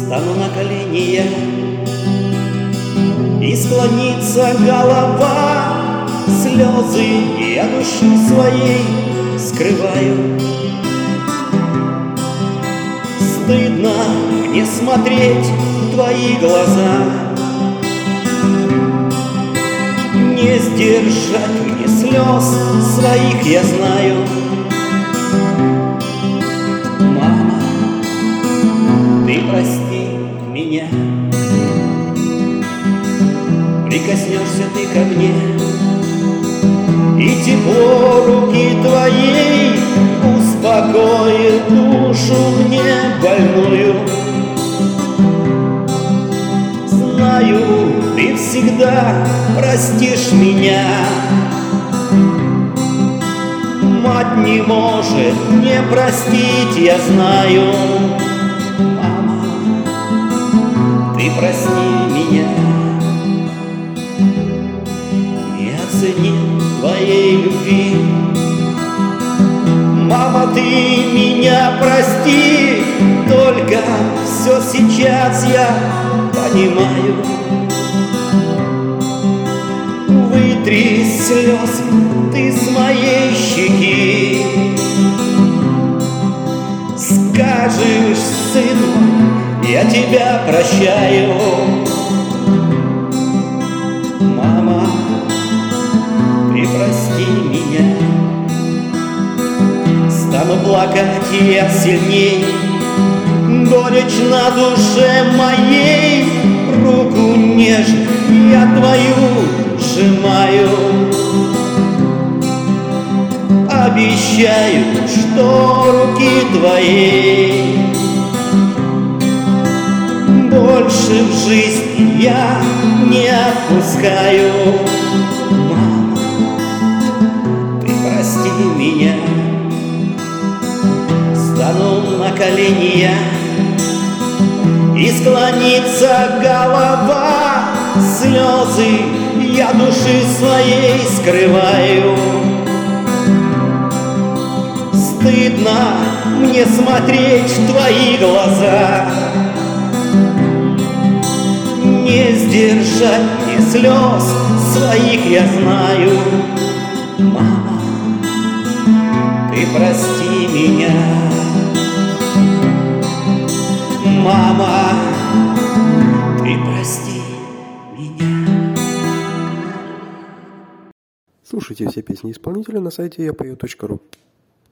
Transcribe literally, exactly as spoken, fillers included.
Стану на колени я, и склонится голова. Слезы я души своей скрываю. Стыдно мне смотреть в твои глаза, не сдержать мне слез своих, я знаю. Мама, ты прости меня. Прикоснешься ты ко мне, и тепло руки твоей успокоит душу мне больную. Знаю, ты всегда простишь меня. Мать не может не простить, я знаю. Мама, ты прости меня. Не оценил твоей любви. Мама, ты меня прости, только все сейчас я понимаю. Вытри слезы ты с моей щеки. Скажешь, сын мой, я тебя прощаю. Мама, ты прости меня. Стану плакать я сильней, горечь на душе моей. Руку нежно я твою сжимаю. Обещаю, что руки твоей больше в жизни я не отпускаю. Мама, ты прости меня. Стану на колени я, и склонится голова. Слезы я души своей скрываю. Стыдно мне смотреть в твои глаза, не сдержать мне слез своих, я знаю. Мама, ты прости меня. Мама, ты прости меня. Слушайте все песни исполнителя на сайте я пою точка ру.